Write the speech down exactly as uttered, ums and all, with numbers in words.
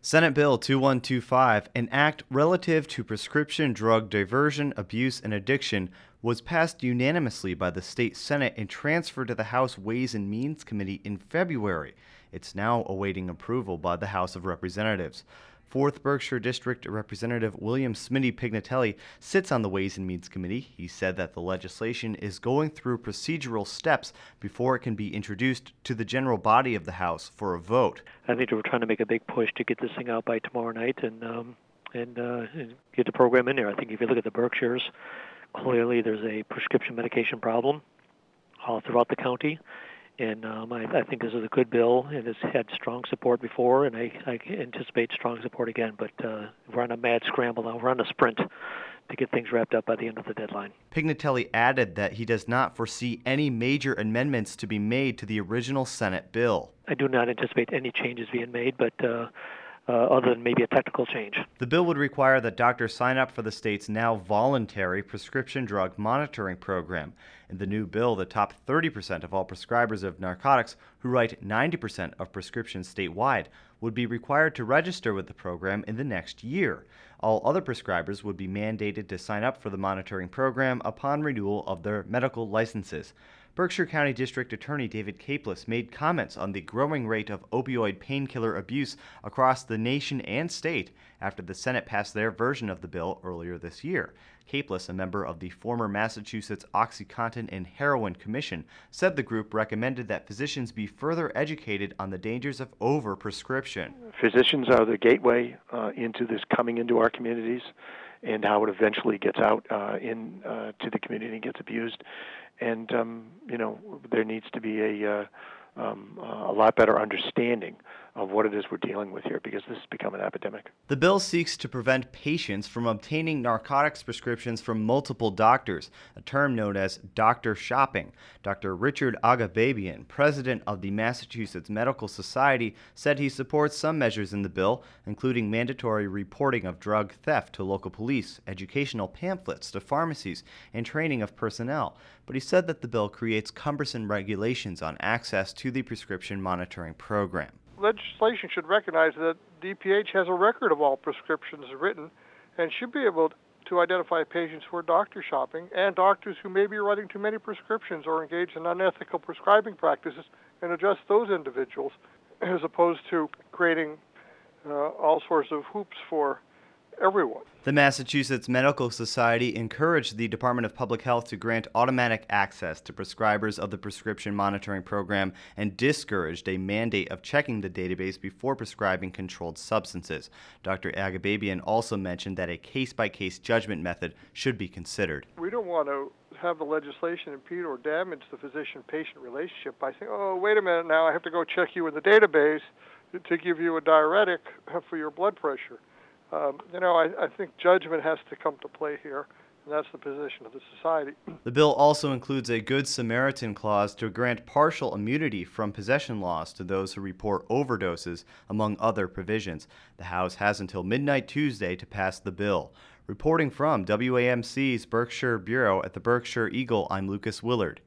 Senate Bill two one two five, an act relative to prescription drug diversion, abuse, and addiction, was passed unanimously by the state Senate and transferred to the House Ways and Means Committee in February. It's now awaiting approval by the House of Representatives. fourth Berkshire District Representative William Smitty Pignatelli sits on the Ways and Means Committee. He said that the legislation is going through procedural steps before it can be introduced to the general body of the House for a vote. I think we're trying to make a big push to get this thing out by tomorrow night and um, and, uh, and get the program in there. I think if you look at the Berkshires, clearly there's a prescription medication problem all throughout the county. And um, I, I think this is a good bill, and it's had strong support before, and I, I anticipate strong support again. But uh, we're on a mad scramble now. We're on a sprint to get things wrapped up by the end of the deadline. Pignatelli added that he does not foresee any major amendments to be made to the original Senate bill. I do not anticipate any changes being made, but uh, uh, other than maybe a technical change. The bill would require that doctors sign up for the state's now voluntary prescription drug monitoring program. In the new bill, the top thirty percent of all prescribers of narcotics, who write ninety percent of prescriptions statewide, would be required to register with the program in the next year. All other prescribers would be mandated to sign up for the monitoring program upon renewal of their medical licenses. Berkshire County District Attorney David Capeless made comments on the growing rate of opioid painkiller abuse across the nation and state after the Senate passed their version of the bill earlier this year. Capeless, a member of the former Massachusetts OxyContin and Heroin Commission, said the group recommended that physicians be further educated on the dangers of overprescription. Physicians are the gateway uh, into this coming into our communities and how it eventually gets out uh, in uh, to the community and gets abused. And, um, you know, there needs to be a, uh, um, a lot better understanding of what it is we're dealing with here, because this has become an epidemic. The bill seeks to prevent patients from obtaining narcotics prescriptions from multiple doctors, a term known as doctor shopping. Doctor Richard Agababian, president of the Massachusetts Medical Society, said he supports some measures in the bill, including mandatory reporting of drug theft to local police, educational pamphlets to pharmacies, and training of personnel. But he said that the bill creates cumbersome regulations on access to the prescription monitoring program. Legislation should recognize that D P H has a record of all prescriptions written and should be able to identify patients who are doctor shopping and doctors who may be writing too many prescriptions or engage in unethical prescribing practices and address those individuals, as opposed to creating uh, all sorts of hoops for everyone. The Massachusetts Medical Society encouraged the Department of Public Health to grant automatic access to prescribers of the prescription monitoring program and discouraged a mandate of checking the database before prescribing controlled substances. Doctor Agababian also mentioned that a case-by-case judgment method should be considered. We don't want to have the legislation impede or damage the physician-patient relationship by saying, oh, wait a minute now, I have to go check you in the database to give you a diuretic for your blood pressure. Um, you know, I, I think judgment has to come to play here, and that's the position of the society. The bill also includes a Good Samaritan clause to grant partial immunity from possession laws to those who report overdoses, among other provisions. The House has until midnight Tuesday to pass the bill. Reporting from W A M C's Berkshire Bureau at the Berkshire Eagle, I'm Lucas Willard.